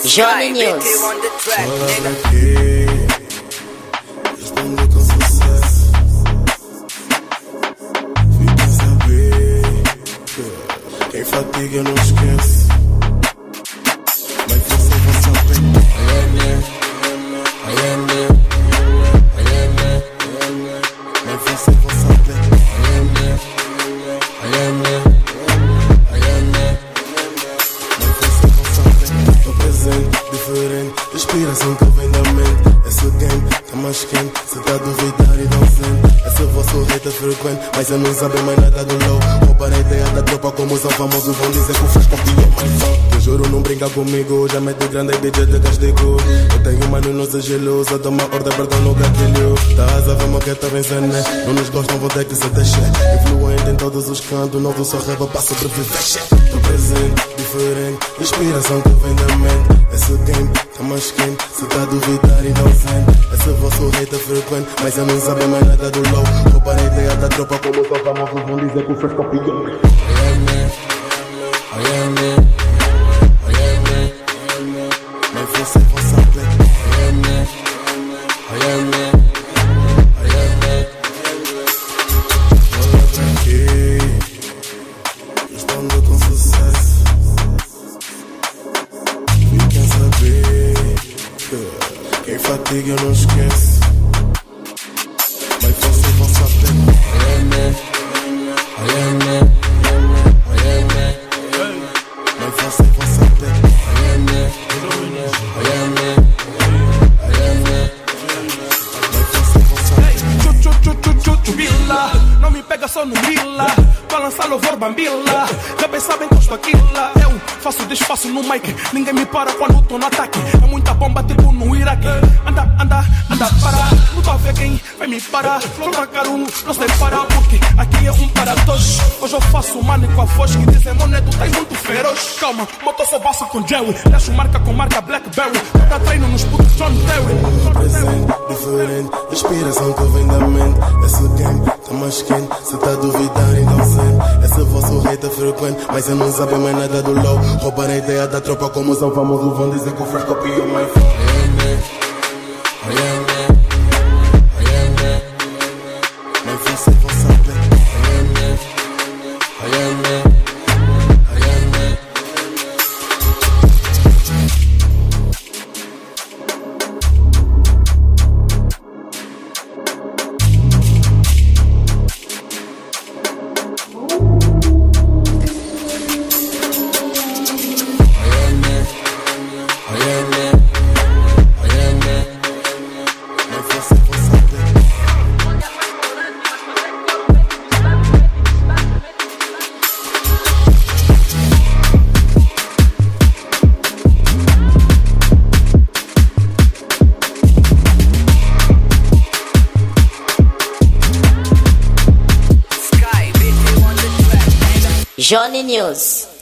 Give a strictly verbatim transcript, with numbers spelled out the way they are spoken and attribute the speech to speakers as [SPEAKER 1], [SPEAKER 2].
[SPEAKER 1] Johnny News.
[SPEAKER 2] Olha aqui, respondo com sucesso. Fica a saber, quem fatiga não esquece. Mas você vai saber. I am there, I am there, I am there. Mas você vai saber. I am there, I am there, I am there. Mas você vai saber. Tô presente, diferente, inspiração que vem da mente. Esse game tá mais quente, cê tá a duvidar e não sente. Esse vosso hate é frequente, mas eu não sabe mais nada do low. Roubar a ideia da tropa como são famosos, vão dizer que o faz copiou mais só. Eu juro, não brinca comigo, já mete grande e D J de castigo. Eu tenho mano, não se gelo, só toma ordem, perdão no gatilho. Tás a ver uma que tá vencendo, né? Não nos gostam, vou ter que se deixar. Influente em todos os cantos, novo só reba pra sobreviver. Tô presente, diferente, inspiração que vem da mente. Esse game tá mais quente, cê tá a duvidar e não sente. Esse vosso hate é frequente, mas eu não sabe mais nada do low. Roubar a ideia da tropa como são famosos, vão dizer que o fez copiou. I am there, I am there, I am there. Mas você vai saber. I am there, I am there, I am there. Olha pra aqui, respondo com sucesso. Fiquem saber, quem fatiga não esquece. Mas você vai saber. I am there, I am there, I am there. Mas você vai saber. I am there, I am there, I am there. Mas você vai saber.
[SPEAKER 3] Chu, chu, chu, chu, chu, chu, bila. Não me pega só no grila. Balança louvor bambila. Já bem sabem que eu estou aquila. Eu faço despaço no mic. Ninguém me para quando tô no ataque. É muita bomba tipo no Iraque. Anda, anda, anda para. Não tô a ver quem vai me parar. Não marcar um, não sei parar. Porque aqui é um para dois. Hoje eu faço mano com a voz que dizem monedo tá muito feroz. Calma, motor só baixo com Jerry. Deixo marca com marca Blackberry. Cada treino nos putos John Terry.
[SPEAKER 2] Presente, diferente, inspiração que vem da mente. Esse game tá mais quente, cê tá a duvidar e não sente. Esse vosso hate é frequente, mas eu não sabe mais nada do low. Roubar a ideia da tropa como são famosos, vão dizer que o faz copiou mais. I am there, I am there, I am there. Mas você vai saber. I am there, I am there, I am there.
[SPEAKER 1] Johnny News.